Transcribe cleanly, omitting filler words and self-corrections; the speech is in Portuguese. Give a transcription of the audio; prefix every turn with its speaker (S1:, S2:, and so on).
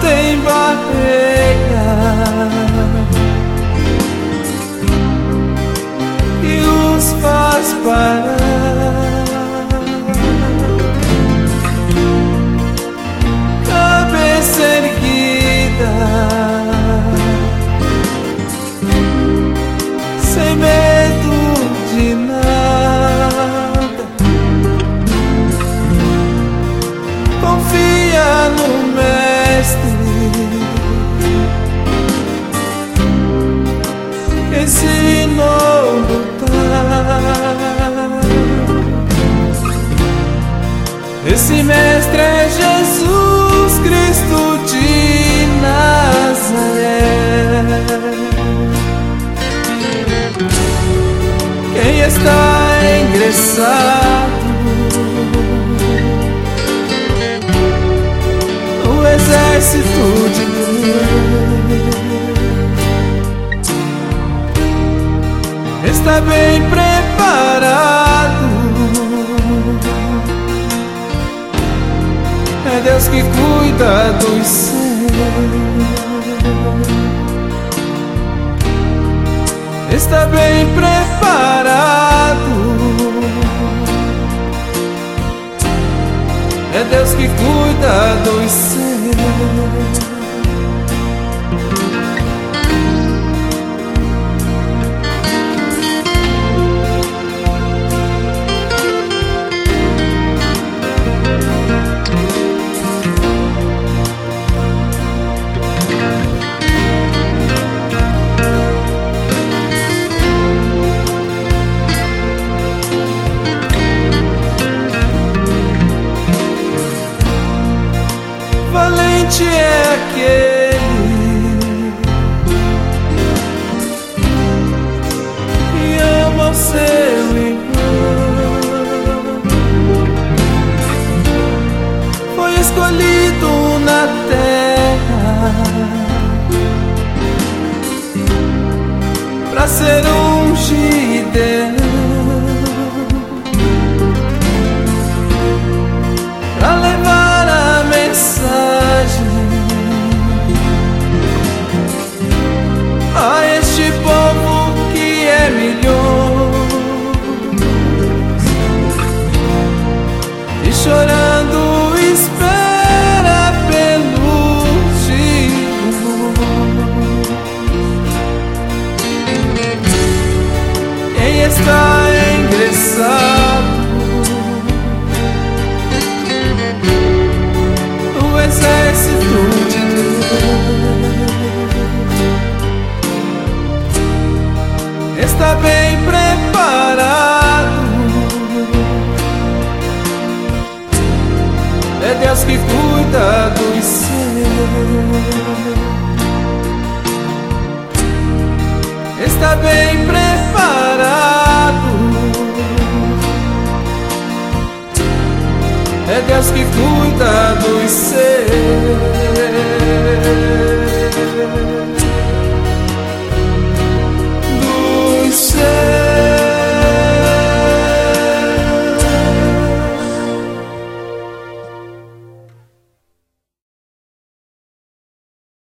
S1: tem barreira que os faz parar. Cabeça erguida, sem medo de nada, confia no Mestre que ensinou a lutar. Esse Mestre é Jesus Cristo de Nazaré. Quem está ingressado no exército de Deus está bem preparado. É Deus que cuida dos seus, está bem preparado. É Deus que cuida dos seus. Valente é aquele que ama o seu irmão, foi escolhido na terra pra ser ungido, pra levar a mensagem a este povo que é milhões, e chorando espera pelo Filho. Quem está ingressado no exército de Deus está bem preparado. É Deus que cuida dos seus, está bem preparado. É Deus que cuida dos seus.